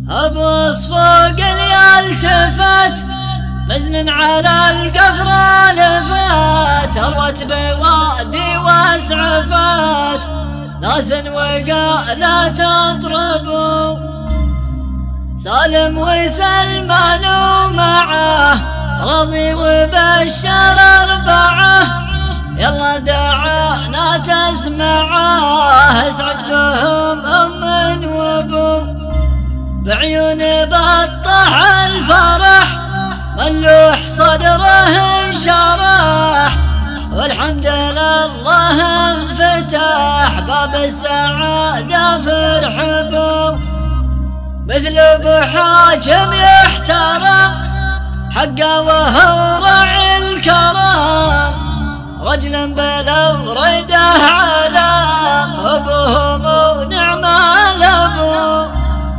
أبص فوق يلتفت مزن على القفر لفت أروت بوادي واسعفت ناس وقال تضربوا سالم وسلمان ومعه رضي وبشر أربعة يلا دعانا تسمعه اسعد بهم أم وابو بعيون بطح الفرح ملوح صدره انشرح والحمد لله انفتح باب السعادة فرحبوا مثل ابو حاكم يحترم حقه وهو راعي الكرم رجلا بلو ريده علم ابوهم نعم الابو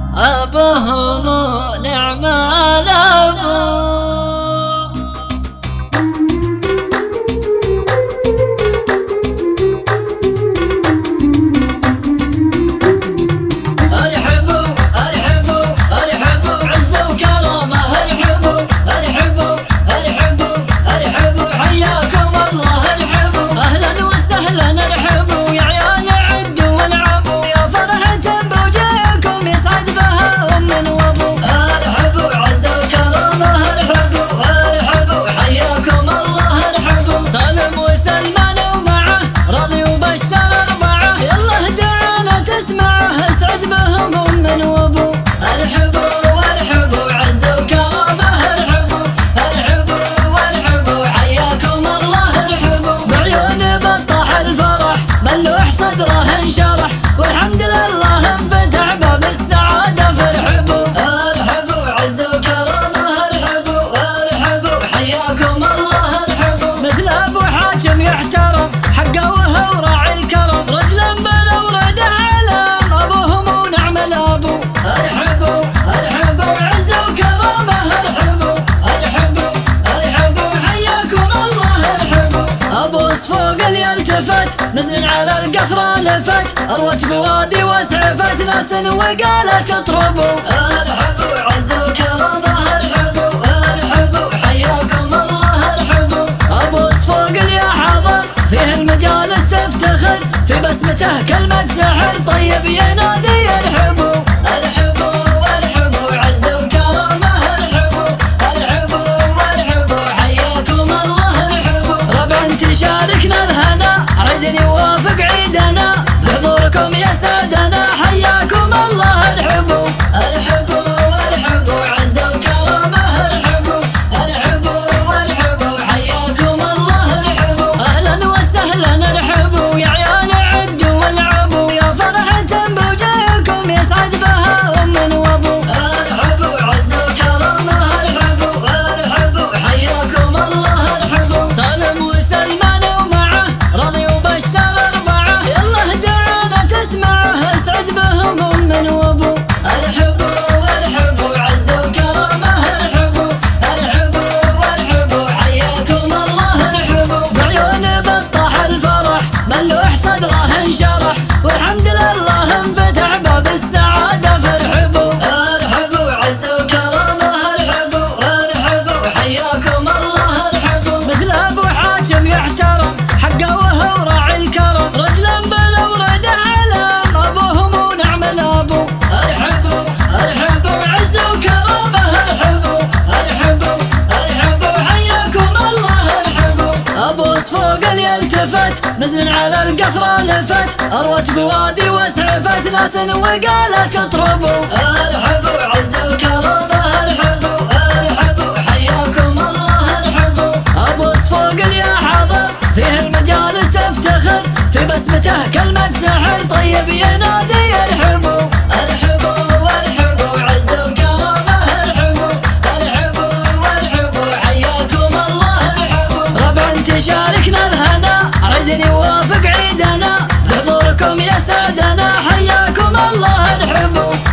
أبوهم نعم الأبو أرحبوا عزة وكرامة أرحبوا حياكم الله أرحبوا أهلا وسهلا أرحبوا يا عيال عدوا والعبوا يا فرحة بوجهكم يسعد بها أم وأبو أرحبوا عزة وكرامة أرحبوا حياكم الله أرحبوا سالم وسلمان ومعه رضي وبشر أربعة يلا دعانا تسمعه اسعد بهم أم وأبو أرحبوا عزة وكرامة أرحبوا حياكم الله أرحبوا بعيون بطح الفرح ملوح صدره انشرح والحمد لله انفتح باب السعادة فرحبوا عزة وكرامة أرحبوا حياكم الله أرحبوا مثل أبو حاكم يحترم حقه وهو راعي الكرم رجلا بلو رده علم أبوهم ونعم الأبو أرحبوا عزة وكرامة أرحبوا حياكم الله أرحبوا أبوس فوق يلتفت مزن على القفر لفت أروت بوادي واسعفت ناس وقالت اطربوا أرحبوا عزة وكرامة أرحبوا حياكم الله أرحبوا أبوس فوق يا حاضر فيه المجالس تفتخر في بسمته كلمة سحر طيب ينادي أرحبوا عزة وكرامة أرحبوا حياكم الله أرحبوا ربع تشاركنا الهنا عيد يوافق عيدنا بحضوركم يسعدنا حياكم الله أرحبوا عزة وكرامة أرحبوا حياكم الله أرحبوا أهلا وسهلا أرحبوا يا عيال عدوا والعبوا يا فرحة بوجهكم يسعد بها أم وأبو أرحبوا عزة وكرامة أرحبوا حياكم الله أرحبوا سالم وسلمان ومعه رضي وبشر أربعة يلا دعانا تسمعه اسعد بهم أم وأبو أرحبوا عزة وكرامة أرحبوا حياكم الله أرحبوا بعيون بطح الفرح ملوح صدره انشرح والحمد لله انفتح باب السعادة فرحبوا عزة وكرامة أرحبوا حياكم الله أرحبوا مثل أبو حاكم يحترم حقه وهو راعي الكرم رجلا بلو رده علم أبوهم ونعم الأبو أرحبوا عزة وكرامة أرحبوا حياكم الله أرحبوا أبوس فوق يلتفت مزن على القفر لفت أروت بوادي واسعفت ناس وقالت اطربوا أرحبوا عزة وكرامة أرحبوا حياكم الله أرحبوا أبوس فوق يا حاضر فيه المجالس تفتخر في بسمته كلمة سحر طيب ينادي أرحبوا عزة وكرامة أرحبوا حياكم الله أرحبوا ربع تشاركنا الهنا عيد يوافق عيدنا بحضوركم يسعدنا حياكم الله أرحبوا